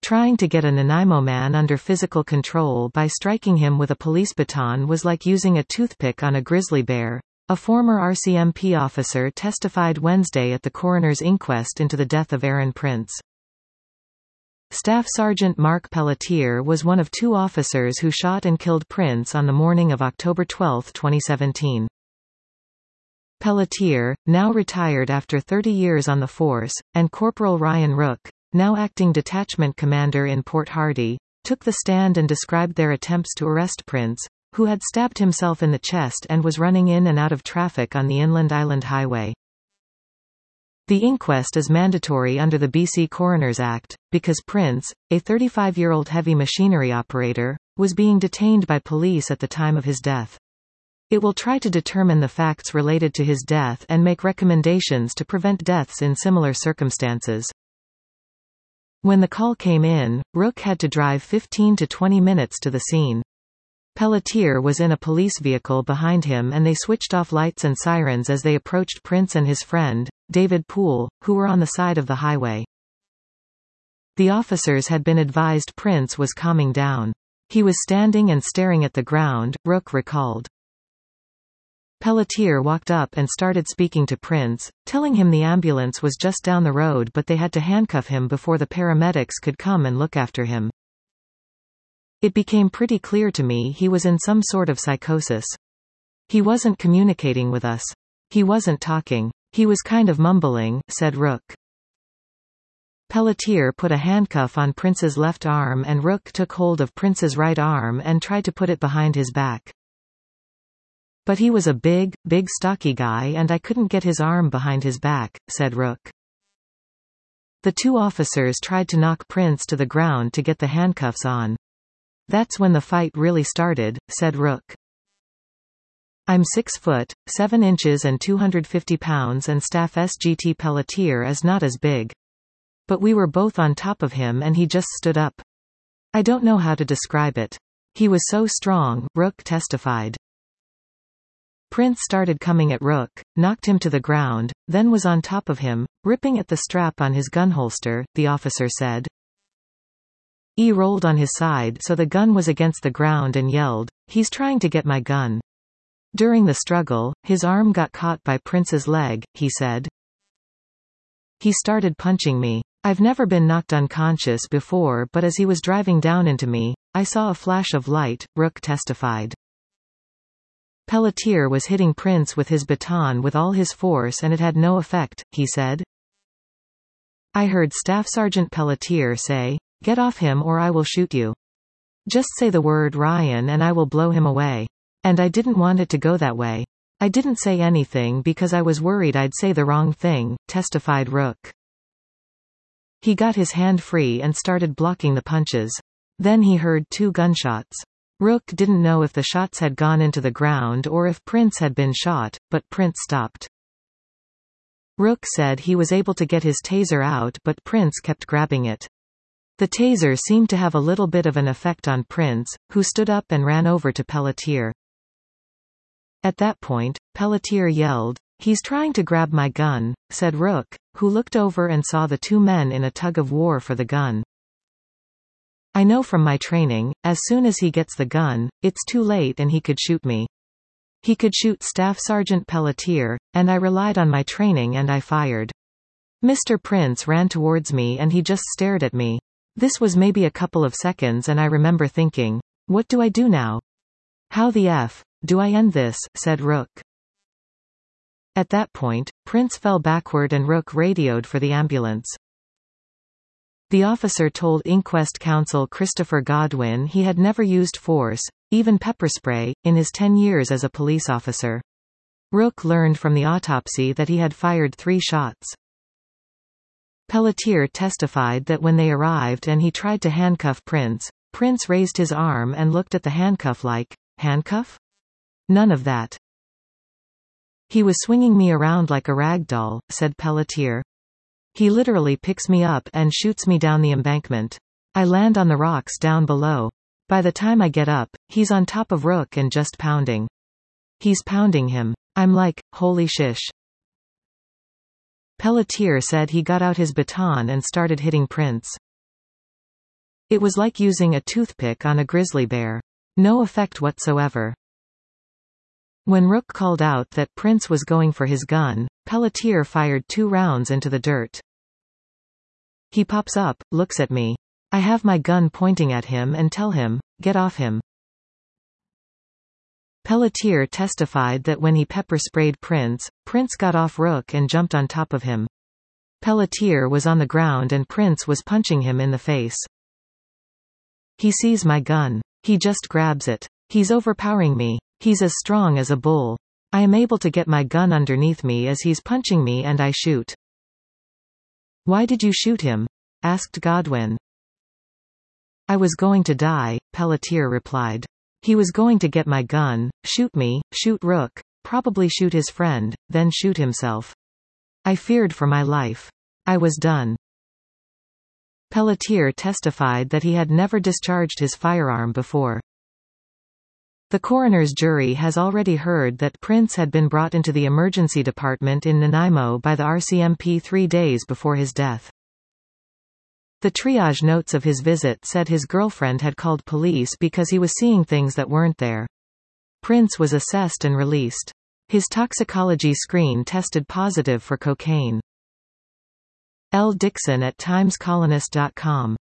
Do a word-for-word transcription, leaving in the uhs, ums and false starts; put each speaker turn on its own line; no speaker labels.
Trying to get a Nanaimo man under physical control by striking him with a police baton was like using a toothpick on a grizzly bear, a former R C M P officer testified Wednesday at the coroner's inquest into the death of Aaron Prince. Staff Sergeant Mark Pelletier was one of two officers who shot and killed Prince on the morning of October twelfth twenty seventeen. Pelletier, now retired after thirty years on the force, and Corporal Ryan Rook, now acting detachment commander in Port Hardy, took the stand and described their attempts to arrest Prince, who had stabbed himself in the chest and was running in and out of traffic on the Inland Island Highway. The inquest is mandatory under the B C Coroners Act, because Prince, a thirty-five-year-old heavy machinery operator, was being detained by police at the time of his death. It will try to determine the facts related to his death and make recommendations to prevent deaths in similar circumstances. When the call came in, Rook had to drive fifteen to twenty minutes to the scene. Pelletier was in a police vehicle behind him and they switched off lights and sirens as they approached Prince and his friend, David Poole, who were on the side of the highway. The officers had been advised Prince was calming down. He was standing and staring at the ground, Rook recalled. Pelletier walked up and started speaking to Prince, telling him the ambulance was just down the road but they had to handcuff him before the paramedics could come and look after him. It became pretty clear to me he was in some sort of psychosis. He wasn't communicating with us. He wasn't talking. He was kind of mumbling, said Rook. Pelletier put a handcuff on Prince's left arm and Rook took hold of Prince's right arm and tried to put it behind his back. But he was a big, big stocky guy and I couldn't get his arm behind his back, said Rook. The two officers tried to knock Prince to the ground to get the handcuffs on. That's when the fight really started, said Rook. I'm six foot, seven inches and two hundred fifty pounds and Staff S G T Pelletier is not as big. But we were both on top of him and he just stood up. I don't know how to describe it. He was so strong, Rook testified. Prince started coming at Rook, knocked him to the ground, then was on top of him, ripping at the strap on his gun holster, the officer said. He rolled on his side so the gun was against the ground and yelled, "He's trying to get my gun." During the struggle, his arm got caught by Prince's leg, he said. He started punching me. I've never been knocked unconscious before but as he was driving down into me, I saw a flash of light, Rook testified. Pelletier was hitting Prince with his baton with all his force and it had no effect, he said. I heard Staff Sergeant Pelletier say, "Get off him or I will shoot you. Just say the word Ryan and I will blow him away." And I didn't want it to go that way. I didn't say anything because I was worried I'd say the wrong thing, testified Rook. He got his hand free and started blocking the punches. Then he heard two gunshots. Rook didn't know if the shots had gone into the ground or if Prince had been shot, but Prince stopped. Rook said he was able to get his taser out but Prince kept grabbing it. The taser seemed to have a little bit of an effect on Prince, who stood up and ran over to Pelletier. At that point, Pelletier yelled, "He's trying to grab my gun," said Rook, who looked over and saw the two men in a tug-of-war for the gun. I know from my training, as soon as he gets the gun, it's too late and he could shoot me. He could shoot Staff Sergeant Pelletier, and I relied on my training and I fired. Mister Prince ran towards me and he just stared at me. This was maybe a couple of seconds and I remember thinking, what do I do now? How the F do I end this, said Rook. At that point, Prince fell backward and Rook radioed for the ambulance. The officer told inquest counsel Christopher Godwin he had never used force, even pepper spray, in his ten years as a police officer. Rook learned from the autopsy that he had fired three shots. Pelletier testified that when they arrived and he tried to handcuff Prince, Prince raised his arm and looked at the handcuff like, "Handcuff? None of that." He was swinging me around like a rag doll, said Pelletier. He literally picks me up and shoots me down the embankment. I land on the rocks down below. By the time I get up, he's on top of Rook and just pounding. He's pounding him. I'm like, holy shish. Pelletier said he got out his baton and started hitting Prince. It was like using a toothpick on a grizzly bear. No effect whatsoever. When Rook called out that Prince was going for his gun, Pelletier fired two rounds into the dirt. He pops up, looks at me. I have my gun pointing at him and tell him, get off him. Pelletier testified that when he pepper-sprayed Prince, Prince got off Rook and jumped on top of him. Pelletier was on the ground and Prince was punching him in the face. He sees my gun. He just grabs it. He's overpowering me. He's as strong as a bull. I am able to get my gun underneath me as he's punching me and I shoot. Why did you shoot him? Asked Godwin. I was going to die, Pelletier replied. He was going to get my gun, shoot me, shoot Rook, probably shoot his friend, then shoot himself. I feared for my life. I was done. Pelletier testified that he had never discharged his firearm before. The coroner's jury has already heard that Prince had been brought into the emergency department in Nanaimo by the R C M P three days before his death. The triage notes of his visit said his girlfriend had called police because he was seeing things that weren't there. Prince was assessed and released. His toxicology screen tested positive for cocaine. L. Dixon at times colonist dot com